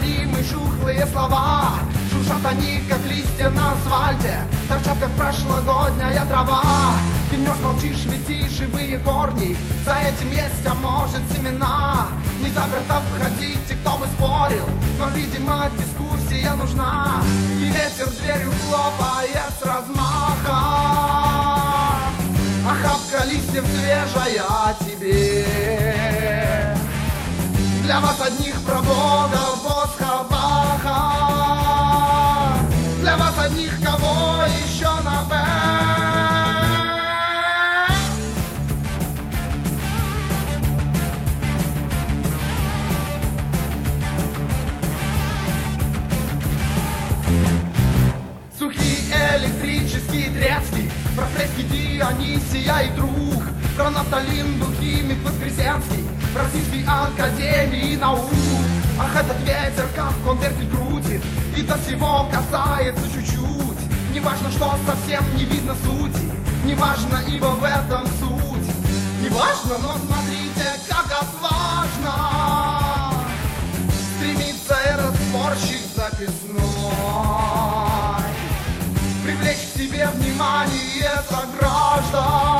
неповторимые шухлые слова. Шуршат они, как листья на асфальте, торчат, как прошлогодняя трава. Ты нес, молчишь, летишь, живые корни, за этим есть, а может, семена. Не заперто входите, кто бы спорил, но, видимо, дискуссия нужна. И ветер дверью хлопает с размаха. Охапка листьев свежая тебе. Для вас одних про Бога Босха Баха. Для вас одних кого еще на Б. Сухий электрический трецкий, про фрески Дионисия и друг, про нафталин, химик Воскресенский, Российской академии наук. Ах, этот ветер как конвертик крутит и до всего касается чуть-чуть. Неважно, что совсем не видно сути, неважно, ибо в этом суть. Неважно, но смотрите, как отважно стремится этот спорщик записной привлечь к себе внимание сограждан.